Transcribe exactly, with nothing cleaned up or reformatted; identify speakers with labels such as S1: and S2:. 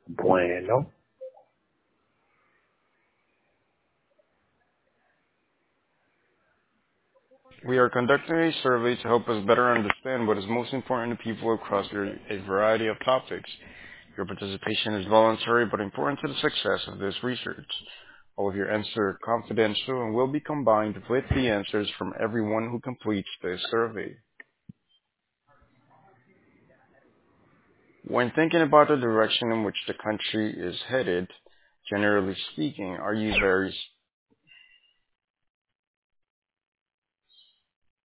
S1: Bueno.
S2: We are conducting a survey to help us better understand what is most important to people across a a variety of topics. Your participation is voluntary but important to the success of this research. All of your answers are confidential and will be combined with the answers from everyone who completes this survey. When thinking about the direction in which the country is headed, generally speaking, are you very